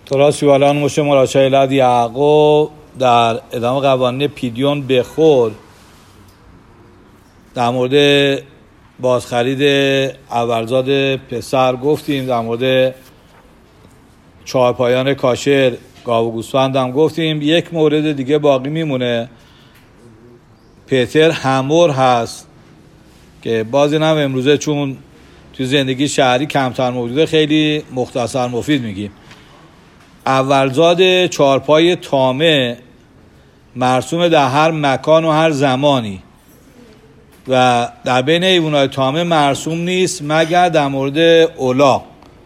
تراس شوالان مشه مراچه لد یعقوب در ادامه قوانین پیدیون بخور در مورد بازخرید اولزاد پسر گفتیم، در مورد چهارپایان کاشر گاو و گوسفند هم گفتیم. یک مورد دیگه باقی میمونه، پتر همور هست که بازی هم امروزه چون توی زندگی شهری کمتر موجوده خیلی مختصر مفید میگیم. اولزاد چهارپای تامه مرسوم در هر مکان و هر زمانی و در بین حیوانات تامه مرسوم نیست مگر در مورد الاغ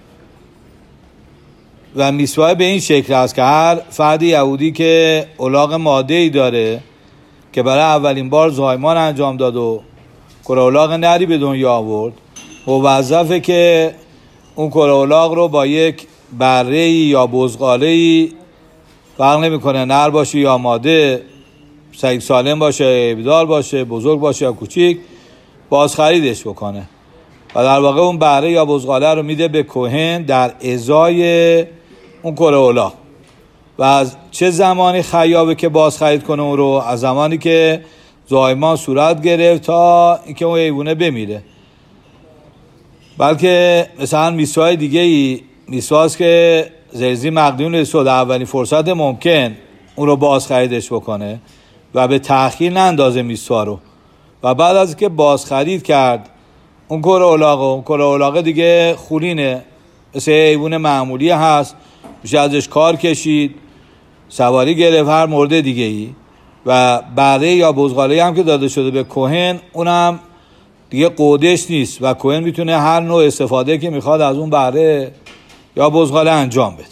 و میسواه به این شکل است که هر فرد یهودی که الاغ ماده‌ای داره که برای اولین بار زایمان انجام داد و کره الاغ نری به دنیا آورد، موظفه که اون کره الاغ رو با یک بره‌ای یا بزغاله‌ای، فرق نمی‌کنه نر باشه یا ماده، سگ سالم باشه، ابدار باشه، بزرگ باشه یا کوچیک، بازخریدش بکنه و در واقع اون بره یا بزغاله رو میده به کهن در ازای اون کره الاغ. و از چه زمانی خیابه که بازخرید کنه اون رو؟ از زمانی که زایمان صورت گرفت تا اینکه اون حیوانه بمیره. بلکه مثلا میسوای دیگه ای میسواست که زرزی مقدون رسول در اولین فرصت ممکن اون رو بازخریدش بکنه و به تأخیر نندازه میسوا رو و بعد از که بازخرید کرد اون کره الاغ دیگه خولینه، مثل حیوان معمولی هست، میشه ازش کار کشید، سواری گرفت، هر مورد دیگه ای. و بره یا بزغاله هم که داده شده به کهن اونم دیگه قودش نیست و کهن میتونه هر نوع استفاده که میخواد از اون بره یا بزغاله انجام بده.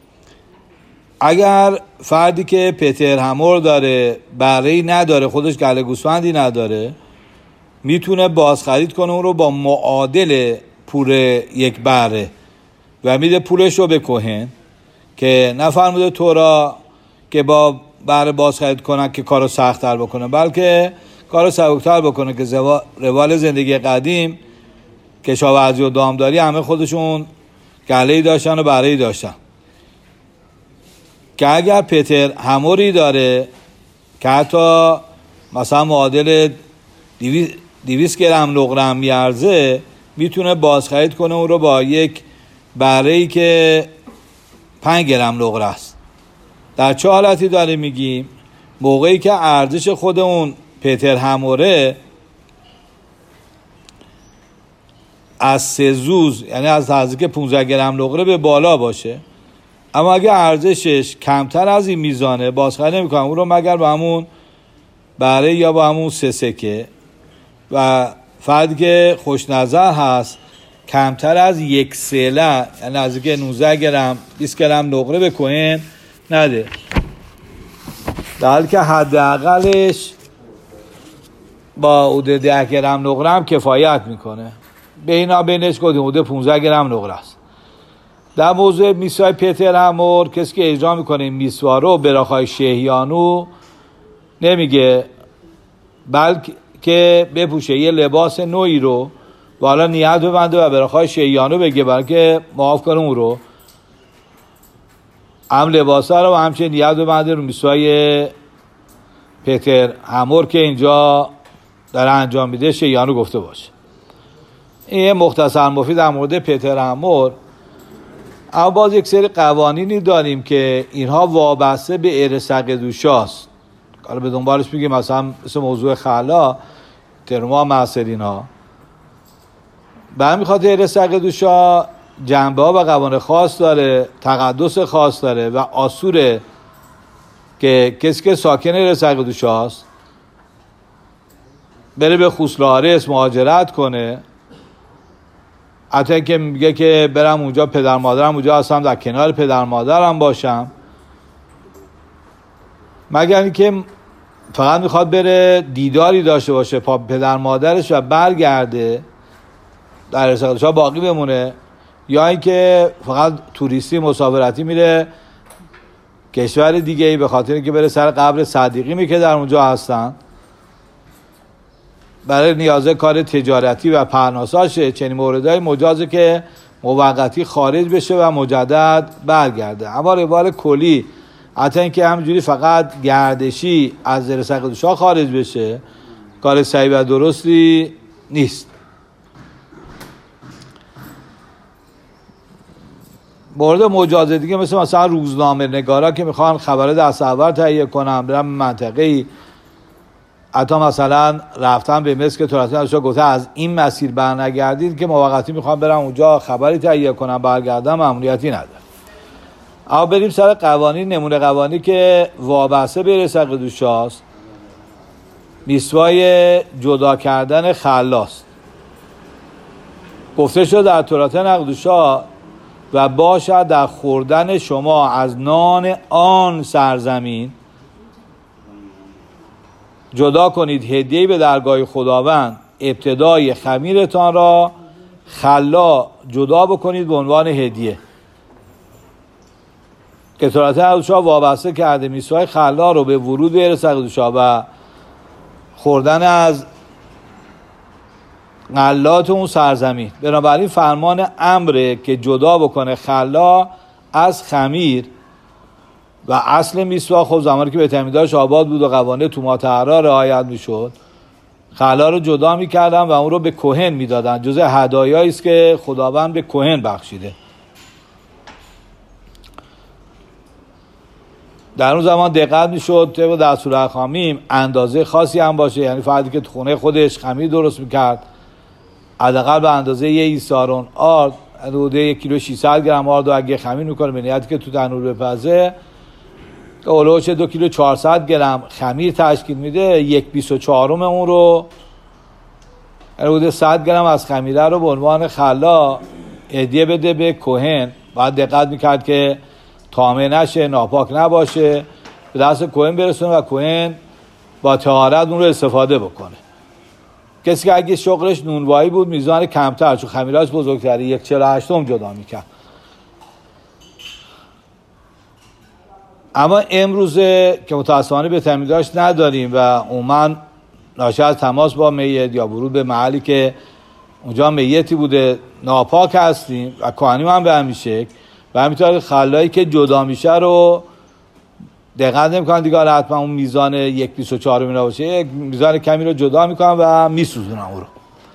اگر فردی که پتر همور داره، بره‌ای نداره، خودش گله گوسفندی نداره، میتونه بازخرید کنه اون رو با معادل پول یک بره و میده پولش رو به کهن که نفرموده تورا که با بره بازخرید کنن که کارو سخت‌تر بکنه، بلکه کارو سبک‌تر بکنه که روال زندگی قدیم کشاورزی و دامداری همه خودشون گله‌ای داشتن و بره‌ای داشتن که اگر پتر هموری داره که حتی مثلا معادل 200 گرم نقره میارزه، میتونه بازخرید کنه اون رو با یک بره‌ای که 5 گرم نقره است. در چه حالتی داره میگیم؟ موقعی که ارزش خود اون پتر هموره از 3 زوز، یعنی از نزدیک 15 گرم نقره به بالا باشه. اما اگه ارزشش کمتر از این میزانه بازخرید نمی‌کنن اون رو مگر با همون بره یا با همون 3 سکه. و فردی که خوش نظر هست کمتر از 1 سله، یعنی نزدیک 19 گرم 20 گرم نقره به کهن نده، در حالی که حداقلش با حدود 10 گرم نقره هم کفایت میکنه. بینش گفتیم حدود 15 گرم نقره است. در موضوع میسوای پتر همور، کسی که اجرا میکنه این میسوا رو براخای شهیانو نمیگه، بلکه بپوشه یه لباس نوعی رو و حالا نیت ببنده و براخای شهیانو بگه، بلکه معاف کنه اون رو هم لباس ها رو و همچه نیت ببنده رو میسوای پتر همور که اینجا داره انجام میده شهیانو گفته باشه. این مختصر مفید در مورد پتر همور. اما باز یک سری قوانینی داریم که اینها وابسته به ارث دوشاست. حالا به دنبالش میگیم مثلا مثل موضوع خلا، ترما، معصرین ها. به همین خاطر ارث دوشا جنبه ها و قوانین خاص داره، تقدس خاص داره و آسوره که کسی که ساکن ارث دوشاست بره به خوسلارس مهاجرت کنه، حتی که میگه که برم اونجا پدر مادرم اونجا هستم، در کنار پدر مادرم باشم، مگر اینکه فقط میخواد بره دیداری داشته باشه با پدر مادرش و برگرده در ارسالشا باقی بمونه، یا اینکه فقط توریستی مسافرتی میره کشور دیگه ای به خاطر اینکه بره سر قبر صدیقی که در اونجا هستن برای نیازه کار تجارتی و پرناساشه. چنین موردهای مجازه که موقتی خارج بشه و مجدد برگرده. اما روال کلی حتی اینکه همینجوری فقط گردشی از زیر سقف دوشا خارج بشه کار صحیح و درستی نیست. مورد مجاز دیگه مثلا روزنامه نگارا که میخوان خبر دست اول تهیه کنن برن منطقه‌ای، حتی مثلا رفتن به مصر که تورات نداشته گفته از این مسیر برنگردید که موقتی میخوان برن اونجا خبری تهیه کنن برگردن ممنوعیتی نداره. اما بریم سر قوانین. نمونه قوانینی که وابسته به رزق دوشاست میسوای جدا کردن خلاست. گفته شده در تورات نقدوشا و باشد در خوردن شما از نان آن سرزمین جدا کنید هدیه به درگاه خداوند، ابتدای خمیرتان را خلا جدا بکنید به عنوان هدیه. که تورات نقدوشا وابسته کرده میسوای خلا رو به ورود به رزق دوشا و خوردن از غلات اون سرزمین. بنابراین فرمان امره که جدا بکنه خلا از خمیر و اصل میسوا خب زمانی که به تعمیداش آباد بود و قوانین تومات طهرا رعایت میشد خلا رو جدا میکردن و اون رو به کهن میدادن. جزء هدایایی است که خداوند به کهن بخشیده. در اون زمان دقت میشد طبق دستور احکامیم اندازه خاصی هم باشه، یعنی فردی که تو خونه خودش خمیر درست میکرد حداقل به اندازه یه ایسارون آرد، حدود 1 کیلو 600 گرم آرد و اگه خمیر میکنه به نیتی که تو تنور بپزه که اولوش 2 کیلو 400 گرم خمیر تشکیل میده، 1/24 اون رو حدود 100 گرم از خمیره رو به عنوان خلا هدیه بده به کهن. باید دقت میکرد که طامع نشه، ناپاک نباشه، به دست کهن برسونه و کهن با طهارت اون رو استفاده بکنه. کسی که اگه شغلش نونوایی بود میزان کمتر چون خمیراش بزرگتره 1/48 جدا میکرد. اما امروزه که متاسفانه به تعمیداش نداریم و عموما ناشی از تماس با میت یا ورود به محلی که اونجا میتی بوده ناپاک هستیم و کهنیم هم به همین شکل و همینطور خلایی که جدا میشه رو دقت نمیکنن دیگه حتما اون میزان 1/24 مینا باشه، یک میزان کمی رو جدا میکنن و میسوزونن اون رو.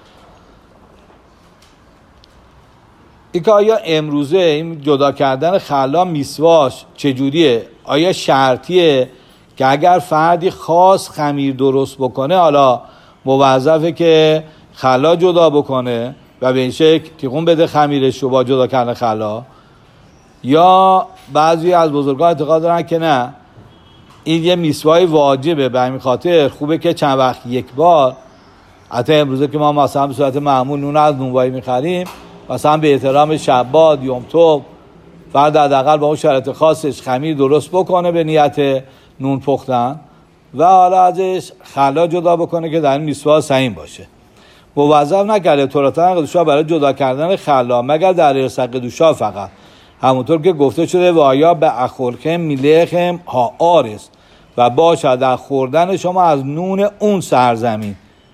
این که آیا امروزه این جدا کردن خلا میسواش چجوریه؟ آیا شرطیه که اگر فردی خاص خمیر درست بکنه حالا موظفه که خلا جدا بکنه و به این شکل تیغون بده خمیرش رو با جدا کردن خلا، یا بعضی از بزرگان اعتقاد دارن که نه این یه میسوای واجبه، به همین خاطر خوبه که چند وقت یک بار، حتی امروزه که ما مثلا به صورت معمول نون از نونوایی میخریم مثلا به احترام شباد یوم توب فرد حداقل با اون شرایط خاصش خمیر درست بکنه به نیت نون پختن و حالا ازش خلا جدا بکنه که در این میسوا سهیم باشه. موظف نکرده تورات نقدوشا برای جدا کردن خلا مگر در رزق دوشا فقط، همونطور که گفته شده و آیا به اخورکم میلخم ها آرست و باشد در خوردن شما از نون اون سرزمین.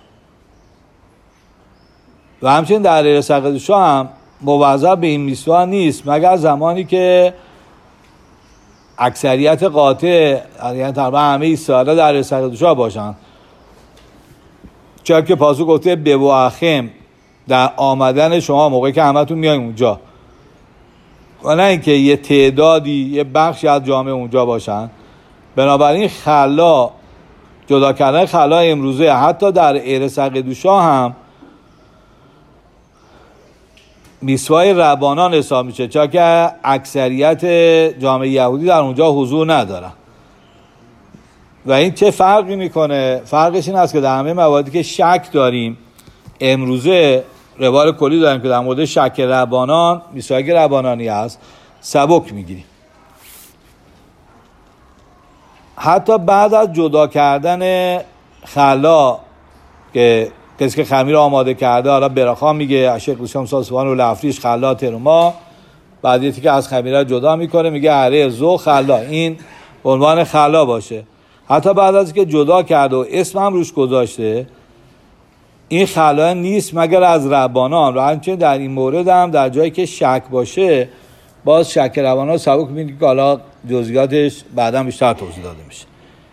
و همچنین در رزق دوشا هم موظف به این میسوا نیست مگر زمانی که اکثریت قاطع یعنی تقریبا همه ایسالا در رزق دوشا باشن، چرا که پاسو گفته به و اخم در آمدن شما موقعی که همتون میایین اونجا و نه اینکه یه تعدادی یه بخشی از جامعه اونجا باشن. بنابراین خلا جدا کردن خلا امروزه حتی در رزق دوشا هم میسوای ربانان حساب میشه، چرا که اکثریت جامعه یهودی در اونجا حضور ندارن. و این چه فرقی میکنه؟ فرقش این است که در همه مواردی که شک داریم امروزه روال کلی داریم که در مورد شک ربانان میسوای ربانانی هست سبک میگیریم. حتی بعد از جدا کردن خلا که کسی که خمیر آماده کرده حالا براخا میگه شیخ روشم ساسوان و لفریش خلا ترما، بعد یکی که از خمیره جدا میکنه میگه اره زو خلا، این عنوان خلا باشه. حتی بعد از که جدا کرده و اسم هم روش گذاشته این خلا نیست مگر از ربانان. و همچنین در این مورد هم در جایی که شک باشه باز شک ربانان سبک میگه که حالا جزئیاتش بعدا بیشتر توضیح داده میشه.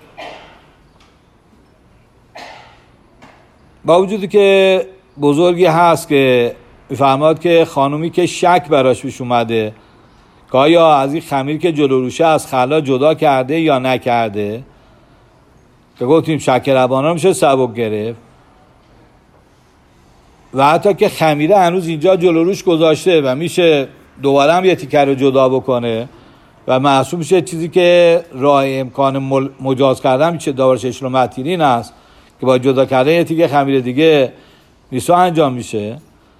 با وجودی که بزرگی هست که میفرماد که خانومی که شک براش پیش اومده که آیا از این خمیر که جلو روشه از خلا جدا کرده یا نکرده، که گفتیم شک ربانان میشه سبک گرفت، و حتی که خمیره هنوز اینجا جلو روش گذاشته و میشه دوباره هم یه تیکه رو جدا بکنه و محسوب میشه چیزی که راه امکان مجاز کردن میشه داور ششلو متیرین است که با جدا کردن یه تیکه خمیر دیگه میسا انجام میشه.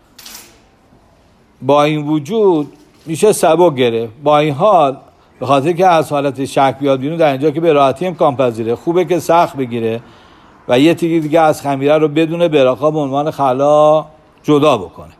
با این وجود میشه سبک گرفت. با این حال به خاطر که از حالت شک بیاد بیرون در اینجا که به راحتی امکان پذیره، خوبه که سخت بگیره و یه تیکه دیگه از خمیره رو بدون براقا به عنوان خلا جدا بکنه.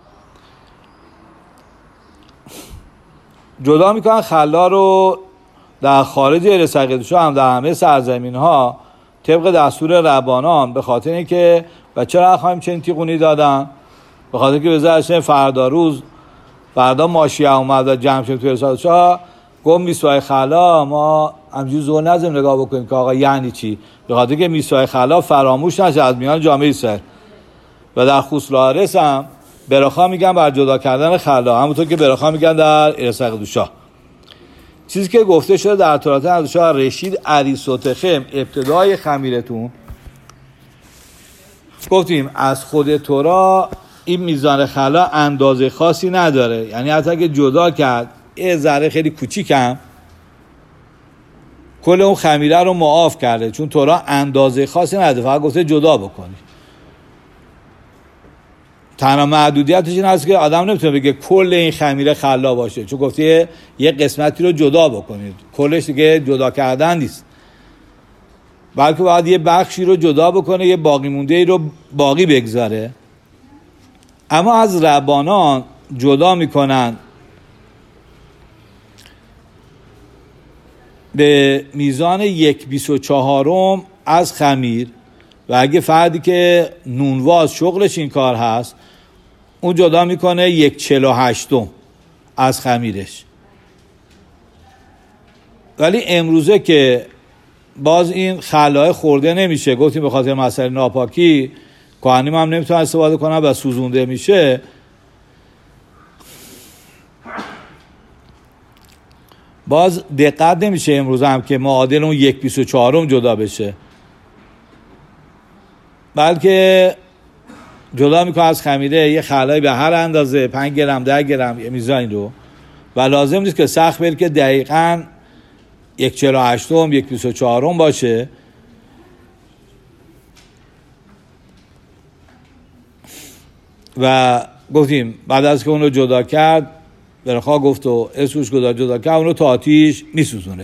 جدا میکنن خلا رو در خارج رسق دوشا هم در همه سرزمین ها طبق دستور ربانان، به خاطر اینکه و چرا خواهیم چنین تیغونی دادن؟ به خاطر که بذارشن فردا ماشیه اومد و جمع شد توی رسق دوشا گفت میسوای خلا ما همجور زور نزم نگاه بکنیم که آقا یعنی چی، به خاطر که میسوای خلا فراموش نشه از میان جامعه اسرائیل. و در خوسلارس هم براخا میگن بر جدا کردن خلا، همونطور که براخا میگن در رسق دوشا. چیزی که گفته شده در تورات دوشا رشید اریسوتخم ابتدای خمیرتون، گفتیم از خود تورا این میزان خلا اندازه خاصی نداره، یعنی حتی که جدا کرد یه ذره خیلی کوچیکم کل اون خمیره رو معاف کرده، چون تورا اندازه خاصی نداره، فقط گفته جدا بکنی. تنها محدودیتش این هست که آدم نمیتونه بگه کل این خمیره خلا باشه، چون گفته یه قسمتی رو جدا بکنید، کلش دیگه جدا کردن نیست، بلکه باید یه بخشی رو جدا بکنه، یه باقی مونده ای رو باقی بگذاره. اما از ربانان جدا میکنن به میزان 1/24 از خمیر، و اگه فردی که نونواز شغلش این کار هست اون جدا میکنه 1/48 از خمیرش. ولی امروزه که باز این خلاه خورده نمیشه، گفتیم به خاطر مسئله ناپاکی کهنیم هم نمیتونن استفاده کنن و سوزونده میشه، باز دقت نمیشه امروز هم که معادل اون 1/24 جدا بشه، بلکه جدا میکنه از خمیره یه خلایی به هر اندازه 5 گرم 10 گرم یه میزانی رو، و لازم نیست که سخت بره که دقیقاً 1/48 1/24 باشه. و گفتیم بعد از که اون رو جدا کرد برخواه گفت و اسوش جدا کرد اون رو تا آتیش میسوزونه.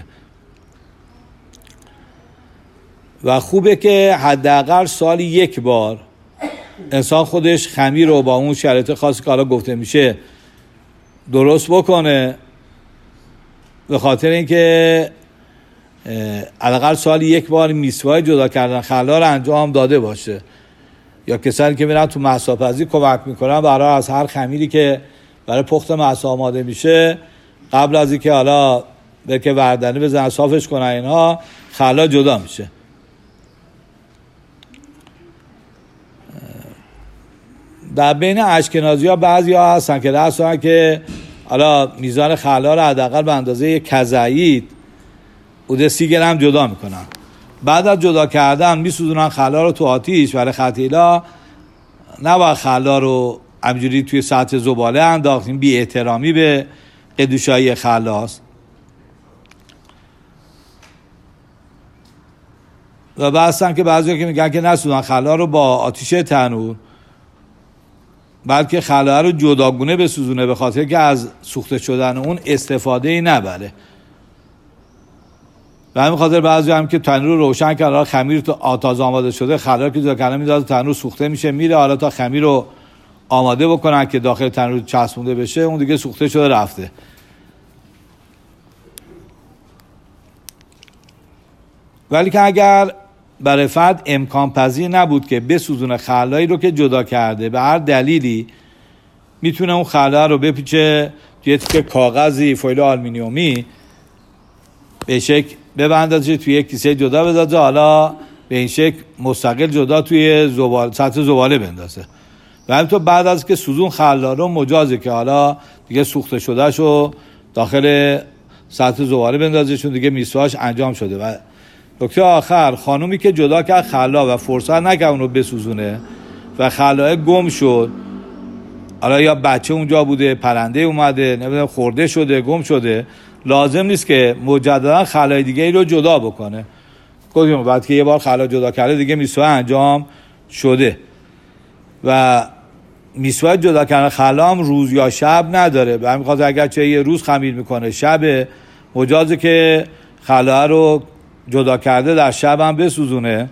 و خوبه که حداقل سالی 1 بار انسان خودش خمیر رو با اون شرایط خاصی که حالا گفته میشه درست بکنه، به خاطر اینکه حداقل سالی 1 بار میسوای جدا کردن خلا رو انجام داده باشه. یا کسانی که میرن تو مصاف‌پزی کمک میکنن برای از هر خمیری که برای پخت مصا آماده میشه قبل از اینکه حالا به که وردنی بزنن صافش کنن اینها خلا جدا میشه. در بین اشکنازی ها بعضی ها هستن که دستان که حالا میزان خلا رو حداقل به اندازه کزعید بوده 30 گرم جدا میکنن. بعد از جدا کردن میسوزونن خلا رو تو آتیش، ولی خطیلا نباید خلا رو همجوری توی سطح زباله انداختیم، بی احترامی به قدوشایی خلاست. و بستن که بعضی که میگن که نسوزونن خلا رو با آتیش تنور، بلکه خلا رو جداگونه بسوزونه، به خاطر که از سوخته شدن اون استفاده ای نبره. و همین خاطر بعضی هم که تنور رو روشن کرده خمیر تو آتاز آماده شده، خلا که جدا کردن میذاره تنور سوخته میشه، میره حالا تا خمیر رو آماده بکنن که داخل تنور چسبونده بشه، اون دیگه سوخته شده رفته. ولی که اگر برای فرد امکان پذیر نبود که بسوزونه خلایی رو که جدا کرده. به هر دلیلی میتونه اون خلا رو بپیچه توی تیکه کاغذی، فویل آلومینیومی، به شکل ببندازه توی یک کیسه جدا بذاره، حالا به این شکل مستقل جدا توی سطح زباله بندازه. و همینطور بعد از که سوزون خلا رو مجازه که حالا دیگه سوخته شده شو داخل سطح زباله بندازه، چون دیگه میسواش انجام شده. و نکته آخر، خانومی که جدا کرد خلا و فرصت نکرد اون رو بسوزونه و خلا گم شد، حالا یا بچه اونجا بوده، پرنده اومده، نمیدونم خورده شده، گم شده، لازم نیست که مجددا خلای دیگه ای رو جدا بکنه. گفتیم بعد که یه بار خلا جدا کرده دیگه میسواه انجام شده. و میسواه جدا کردن خلا هم روز یا شب نداره. به همین خاطر اگر چه یه روز خمیر میکنه، شب مجازه که خلا رو جدا کرده در شب هم بسوزونه.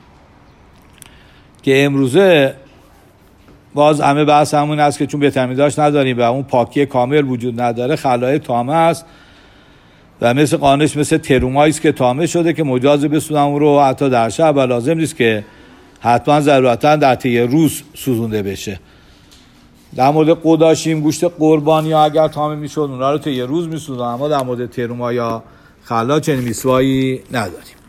که امروزه باز همه بحث همون است که چون بتمیداش نداریم و اون پاکی کامل وجود نداره، خلای تامه است و مثل قانش، مثل ترومایی است که تامه شده که مجاز بسوزن اون رو حتی در شب، و لازم نیست که حتما ضرورتا در طی روز سوزونده بشه. در مورد قداشیم، گوشت قربانی ها اگر تامه میشد اونا رو طی روز میسوزن، اما در مورد تروما یا خلا چنین میسوایی نداریم.